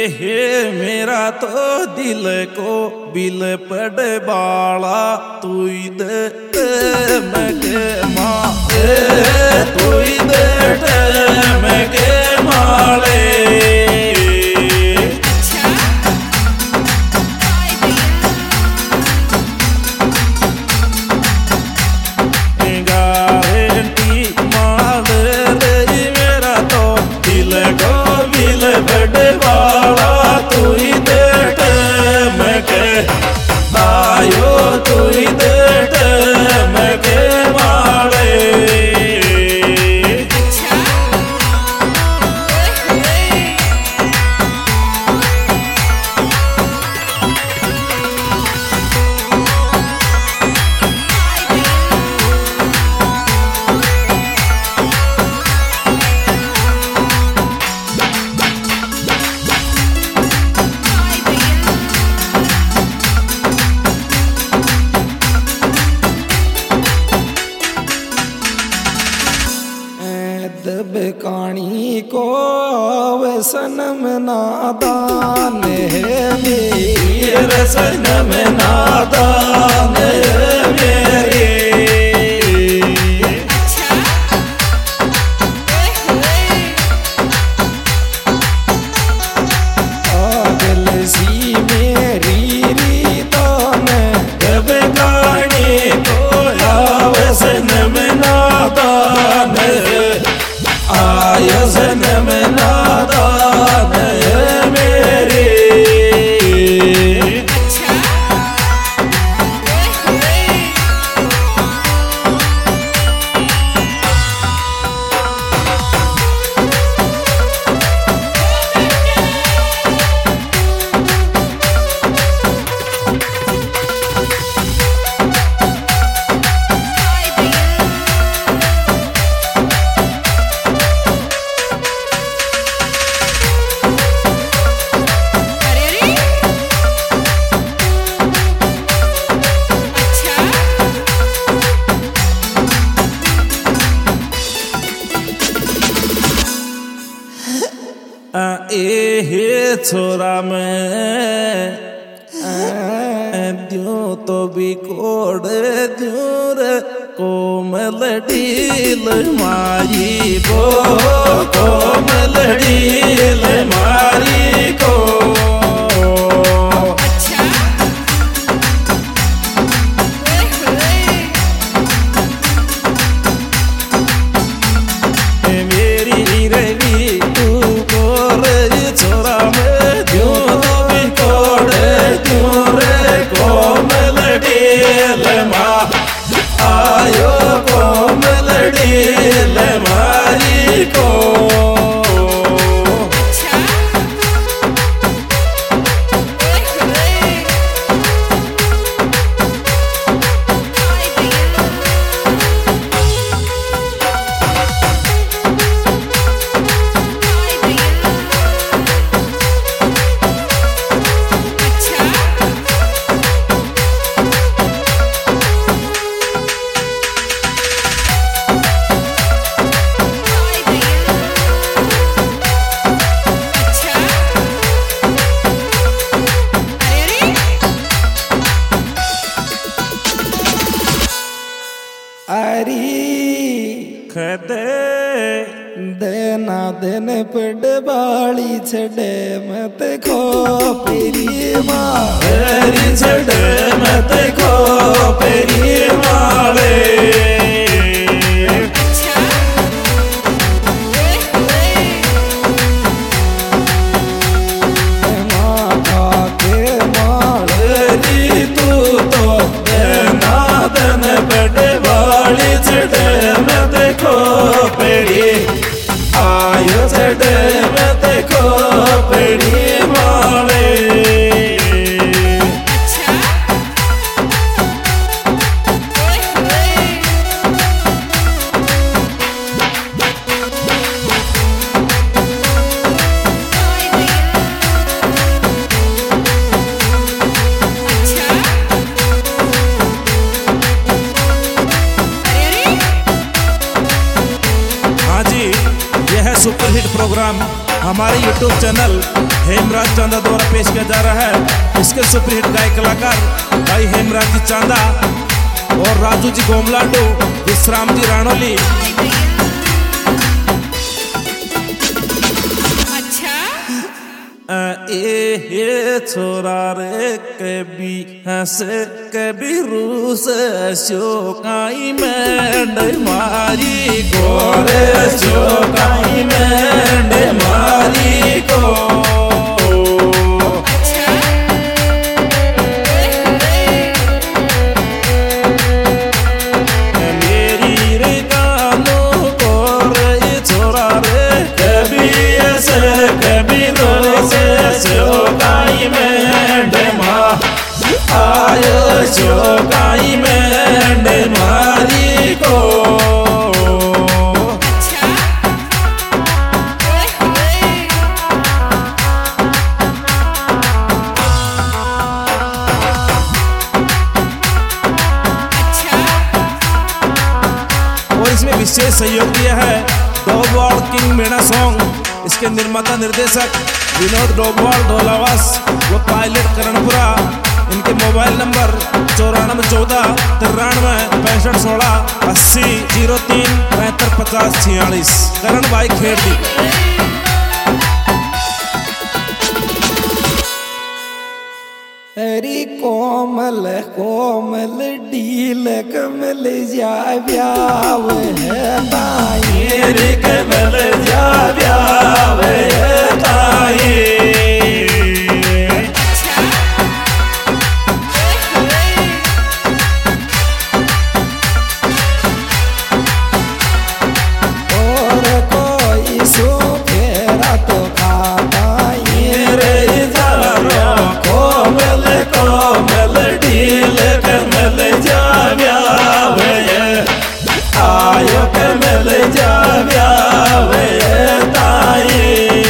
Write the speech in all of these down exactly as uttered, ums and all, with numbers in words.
हे मेरा तो दिल को बिल पड़ बाला तू दे मगे माले तू दे मगे माले कहानी को सनम नादान है मेरे सनम नादान है मेरे आगल सी मेरी रीतान जब कहानी को सनम नादान आया सनम नादान है मेरे ए हे छोरा मैं द्यों तो भी कोड़ द्यों रे कोमल डील मारी को कोमल डील मारी को आयो कोमल डील मारी को खदे देना दिन पड़ बाली छड़े मत खो पेरी मारी छड़े मत खो पेरी माले माता के माली तू तो देना दिन पड़ बाली छड़े देखो पेड़ी आयो छड़े में देखो पेड़ी माले सुपरहिट प्रोग्राम हमारे यूट्यूब चैनल हेमराज चांदा द्वारा पेश किया जा रहा है। इसके सुपरहिट गायक कलाकार भाई हेमराज जी चांदा और राजू जी गोमलाडू, विश्राम जी राणोली। ए ये छोरा रे कभी हंसे कभी रूस शोकाई मेंढ मारी गोरे शोकाई मेंढ मारी को। मेरी रे कानो गोरे छोरा रे कभी हंसे कभी रूस शोकाई मेंढ मारी आयो शोकाई मेंढ मारी को। और इसमें विशेष सहयोग दिया है डोबवाल किंग मीणा सॉन्ग। इसके निर्माता निर्देशक विनोद डोबवाल ढोलावास व पायलट करणपुरा। इनके मोबाइल नंबर चौरानवे चौदह तिरानवे पैंसठ सोलह अस्सी जीरो तीन पैंतर पचास छियालीस। करण भाई खेड़ी। हरी कोमल कोमल डील कमल जा ब्याव है ताई रे कमल जा ब्याव है ताई। और कोई सो फेरा तो खाता रे जारो कोमल कोमल डील कमल जा ब्याव है आयो कमल जा ब्याव है ताई।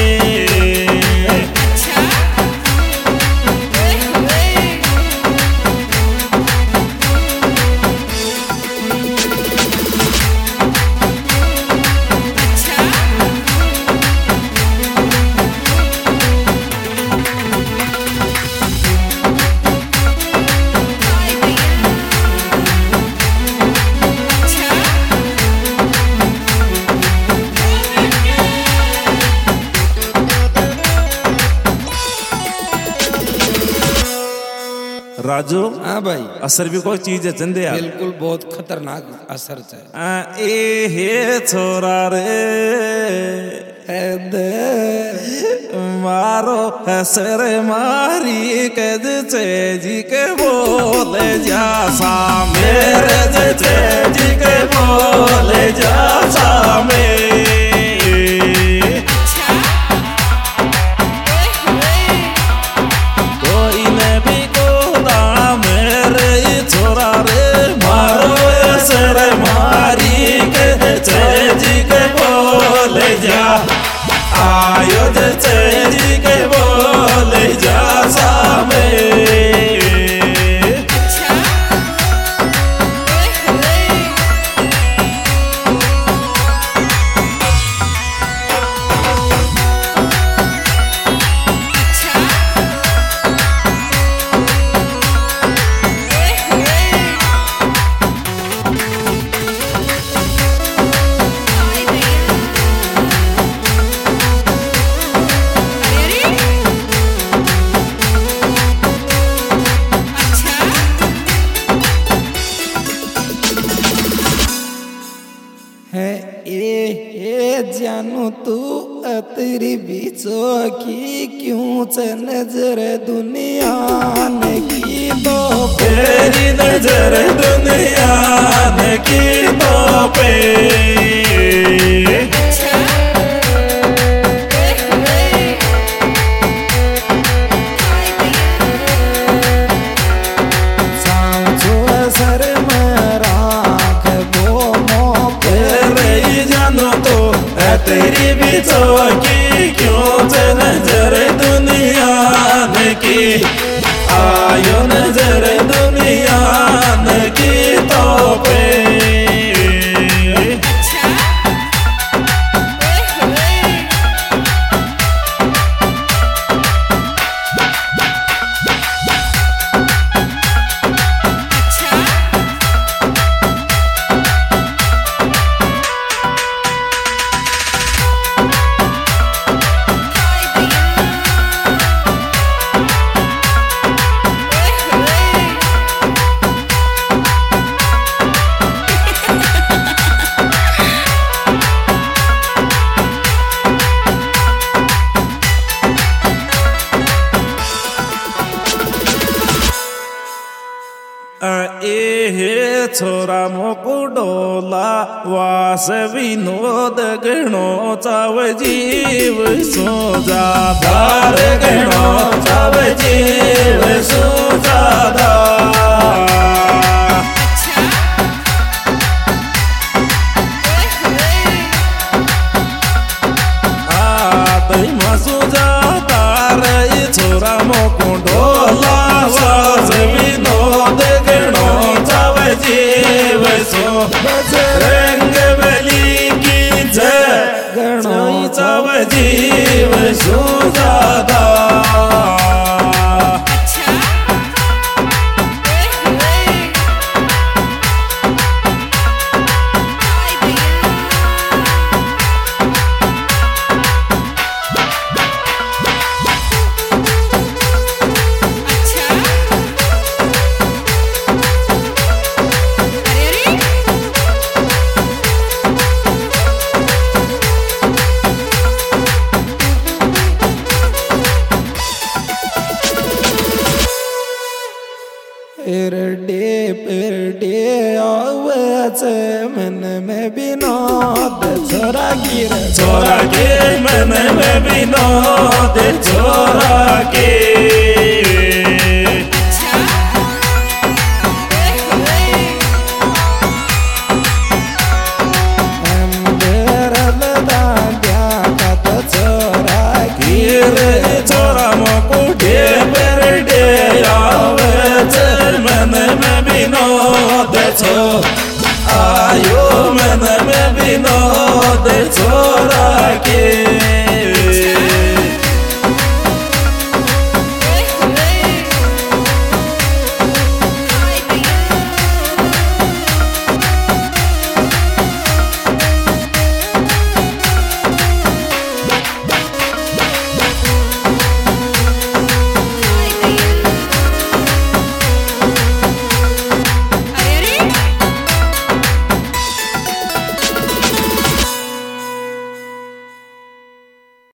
राजू हाँ भाई असर भी कोई चीज है चंदे यार। बिल्कुल बहुत खतरनाक असर है। आ, ए हे छोरा रे है दे मारो हसर मारी कद से जी के बोले जा सा मेरे जे जी के बोले जा सा मेरे। आयो जी के बोले जा सामे। है ए ए जानू तू अतरी बीचो की क्यों च नजर दुनिया ने की तो तेरी नजर दुनिया ने की तो पे। सर मरा तेरी भी तो की क्यों च नजर दुनिया ने की आयो नजर दुनिया ने की तो पे। छोरा मोकु डोला वास विनोद गणो चाव जीव सोजादार गणो चाव जीव सोजादार छोरा मोको डोला वास विनोद गणो चाव जीव सो रंग बली की जय गणो चाव जीव सो ज्यादा पेरडे पेरडे आवाज मन में विनोद छोरा गिर छोरा के मन में विनोद छोरा के